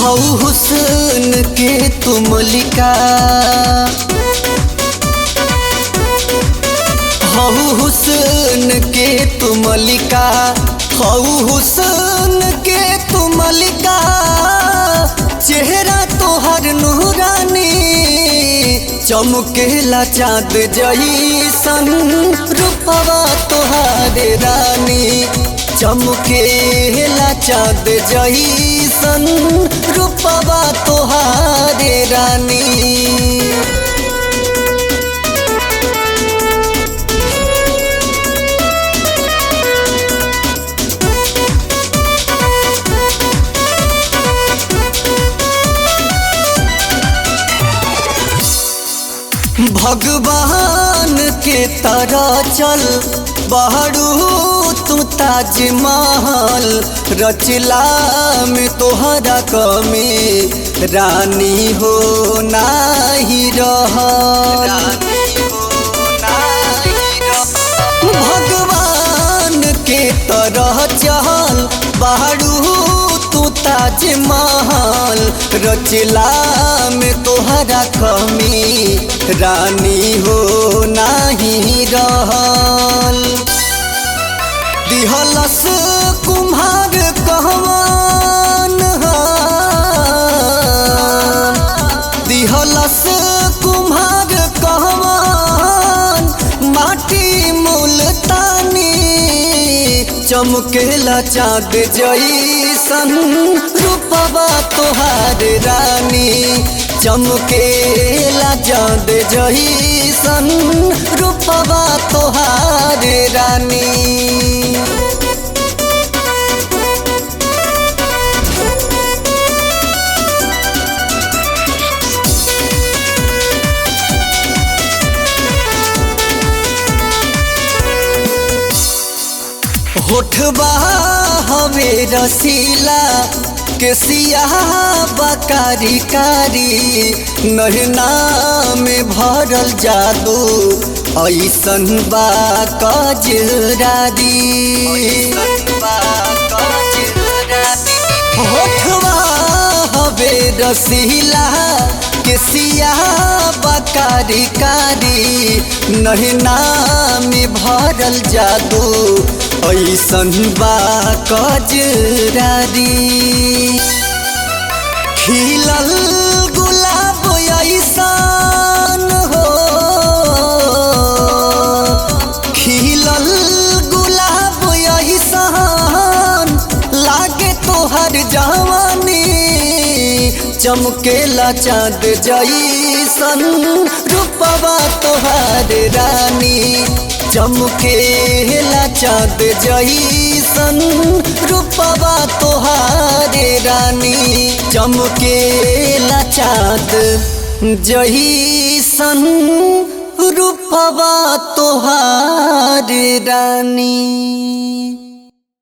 हौ हुस्न के तू मलिका, हौ हुस्न के तू मलिका, हौ हुस्न के तू मलिका। चेहरा तोहर नूरानी, चमकेला चाँद जइसन रूपवा तोहार रानी। चमकेला चाँद जइसन रूपवा तोहार रानी। भगवान के तरह चल बहरू तू ताजमहल, रचला में तोहरा कमी रानी हो नाही रहल। भगवान के तरह चल बहरू तू ताजमहल, रचला में तोहरा कमी रानी हो नाही रहल। दिहलस कुम्हार कहवान, दिहलस कुम्हार कहवान माटी मुल्तानी। चमकेला चाँद जइसन रूपवा तोहार रानी। चमकेला चाँद जइसन रूपवा तोहार रानी। होठबा हवे रसीला, केसिया बकारी कारी, नैना में भरल जादू ऐसन बा कजरारी। होठबा हवे रसीला, केसिया बकारी कारी, नैना में भरल जादू ऐसन बा कजरारी। खिलल गुलाब ऐसन हो, खिलल गुलाब ऐसन लागे तोहर जवानी। चमकेला चाँद जइसन रूपवा तोहार रानी। चमकेला चाँद जइसन रूपवा तोहार रानी। चमकेला चाँद जइसन रूपवा तोहार रानी।